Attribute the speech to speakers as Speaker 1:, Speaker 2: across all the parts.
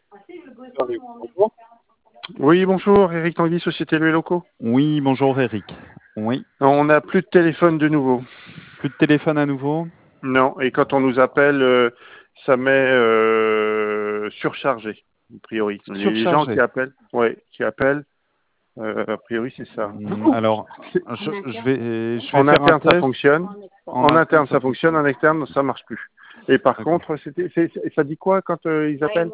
Speaker 1: Bonjour. Oui, bonjour, Eric Tanguy, Société Louis Locaux.
Speaker 2: Oui, bonjour Eric. Oui.
Speaker 1: On n'a plus de téléphone de nouveau.
Speaker 2: Plus de téléphone à nouveau?
Speaker 1: Non, et quand on nous appelle, ça met surchargé, a priori. Les gens
Speaker 2: Surchargé.
Speaker 1: qui appellent, a priori c'est ça.
Speaker 2: Alors,
Speaker 1: C'est-
Speaker 2: je vais
Speaker 1: En
Speaker 2: faire un
Speaker 1: interne ça
Speaker 2: test.
Speaker 1: fonctionne, en interne ça fonctionne, en externe ça marche plus. Et par
Speaker 2: D'accord.
Speaker 1: contre, ça dit quoi quand ils appellent?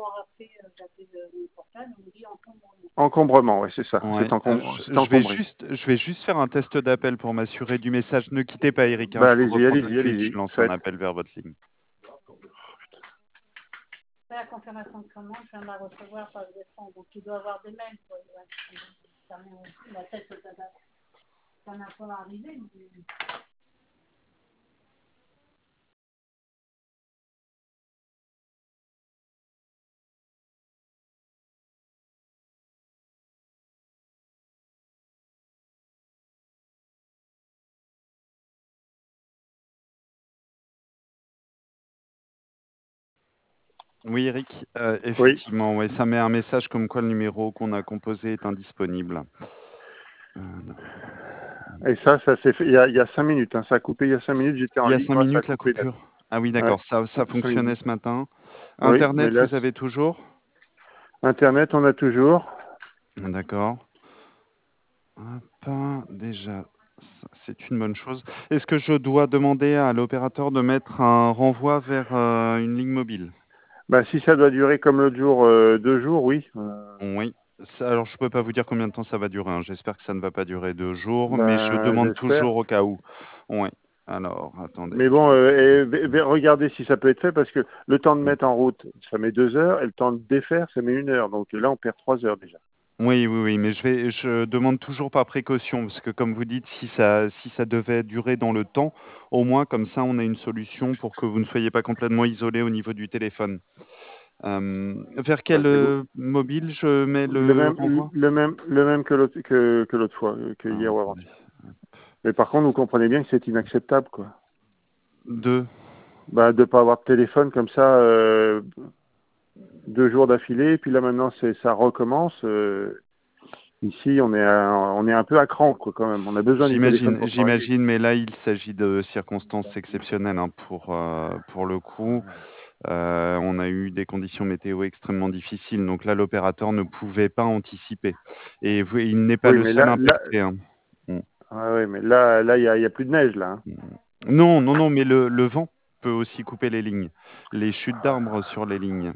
Speaker 1: Encombrement, oui, c'est ça.
Speaker 2: Ouais.
Speaker 1: C'est
Speaker 2: Je
Speaker 1: encombré.
Speaker 2: je vais juste faire un test d'appel pour m'assurer du message. Ne quittez pas Eric, hein,
Speaker 1: Bah
Speaker 2: je vous
Speaker 1: allez-y,
Speaker 2: reprends tout de
Speaker 1: allez-y,
Speaker 2: suite. Je
Speaker 1: allez-y,
Speaker 2: lance un
Speaker 1: faites.
Speaker 2: appel vers votre ligne.
Speaker 3: La confirmation de commande, je viens de la recevoir par le défense, donc il doit avoir des mails. Quoi. La tête, ça n'a pas arrivé.
Speaker 2: Oui, Eric,
Speaker 1: Oui.
Speaker 2: effectivement, ouais, ça met un message comme quoi le numéro qu'on a composé est indisponible.
Speaker 1: Et ça s'est fait il y a 5 minutes. Hein. Ça a coupé il y a 5 minutes. J'étais en
Speaker 2: Il y a
Speaker 1: ligne,
Speaker 2: 5
Speaker 1: ça a
Speaker 2: minutes la
Speaker 1: coupé net.
Speaker 2: coupure. Ah oui,
Speaker 1: Ouais,
Speaker 2: d'accord, ça
Speaker 1: 5 minutes.
Speaker 2: fonctionnait ce matin.
Speaker 1: Oui, mais
Speaker 2: Internet,
Speaker 1: là,
Speaker 2: vous avez toujours?
Speaker 1: Internet, on a toujours.
Speaker 2: D'accord. Hop, déjà, ça, c'est une bonne chose. Est-ce que je dois demander à l'opérateur de mettre un renvoi vers une ligne mobile?
Speaker 1: Bah, si ça doit durer comme l'autre jour, 2 jours, oui.
Speaker 2: Oui. Alors, je peux pas vous dire combien de temps ça va durer, hein. J'espère que ça ne va pas durer 2 jours, mais je
Speaker 1: Ben,
Speaker 2: demande
Speaker 1: j'espère.
Speaker 2: toujours au cas où. Oui. Alors, attendez.
Speaker 1: Mais bon, regardez si ça peut être fait parce que le temps de mettre en route, ça met 2 heures et le temps de défaire, ça met 1 heure. Donc là, on perd 3 heures déjà.
Speaker 2: Oui, oui, oui, mais je demande toujours par précaution, parce que comme vous dites, si ça devait durer dans le temps, au moins comme ça, on a une solution pour que vous ne soyez pas complètement isolé au niveau du téléphone. Vers
Speaker 1: Bah,
Speaker 2: quel mobile je mets
Speaker 1: le
Speaker 2: le
Speaker 1: même,
Speaker 2: renvoi?
Speaker 1: le même que l'autre fois, que
Speaker 2: Alors,
Speaker 1: hier ou
Speaker 2: attendez.
Speaker 1: avant-hier. Mais par contre, vous comprenez bien que c'est inacceptable, quoi.
Speaker 2: Deux.
Speaker 1: Bah, de pas avoir de téléphone comme ça 2 jours d'affilée, et puis là maintenant ça recommence. Ici, on est un peu à cran, quoi, quand même. On a besoin du téléphone pour travailler.
Speaker 2: J'imagine, mais là, il s'agit de circonstances exceptionnelles, hein, pour le coup. On a eu des conditions météo extrêmement difficiles, donc là, l'opérateur ne pouvait pas anticiper. Et il n'est pas
Speaker 1: Oui,
Speaker 2: le
Speaker 1: mais
Speaker 2: seul impacté, hein.
Speaker 1: ouais, mais là, il y a plus de neige, là. Hein.
Speaker 2: Non, non, non, mais le vent peut aussi couper les lignes. Les chutes d'arbres sur les lignes.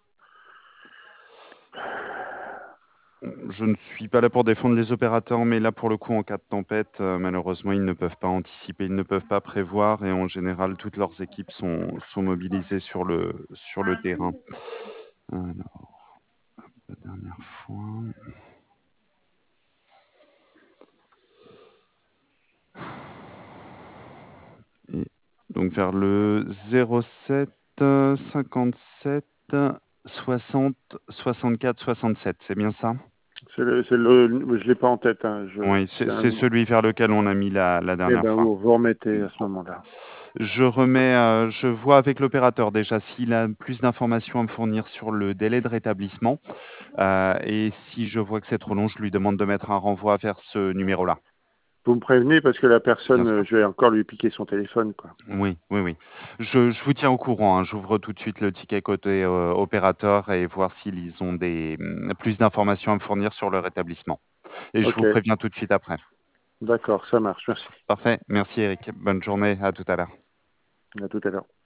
Speaker 2: Je ne suis pas là pour défendre les opérateurs, mais là, pour le coup, en cas de tempête, malheureusement, ils ne peuvent pas anticiper, ils ne peuvent pas prévoir, et en général, toutes leurs équipes sont mobilisées sur le terrain. Alors, la dernière fois. Et donc vers le 07 57 60 64 67, c'est bien ça?
Speaker 1: Je l'ai pas en tête. Hein.
Speaker 2: Oui, c'est celui vers lequel on a mis la
Speaker 1: Eh
Speaker 2: dernière
Speaker 1: ben,
Speaker 2: fois.
Speaker 1: vous remettez à ce moment-là.
Speaker 2: Je vois avec l'opérateur déjà s'il a plus d'informations à me fournir sur le délai de rétablissement. Et si je vois que c'est trop long, je lui demande de mettre un renvoi vers ce numéro-là.
Speaker 1: Vous me prévenez parce que la
Speaker 2: Bien
Speaker 1: personne,
Speaker 2: sûr.
Speaker 1: je vais encore lui piquer son téléphone, quoi.
Speaker 2: Oui, oui, oui. Je vous tiens au courant, hein. J'ouvre tout de suite le ticket côté opérateur et voir s'ils ont plus d'informations à me fournir sur le rétablissement. Et je
Speaker 1: Ok,
Speaker 2: vous préviens tout de suite après.
Speaker 1: d'accord, ça marche. Merci.
Speaker 2: Parfait. Merci Eric. Bonne journée. À tout à l'heure.
Speaker 1: À tout à l'heure.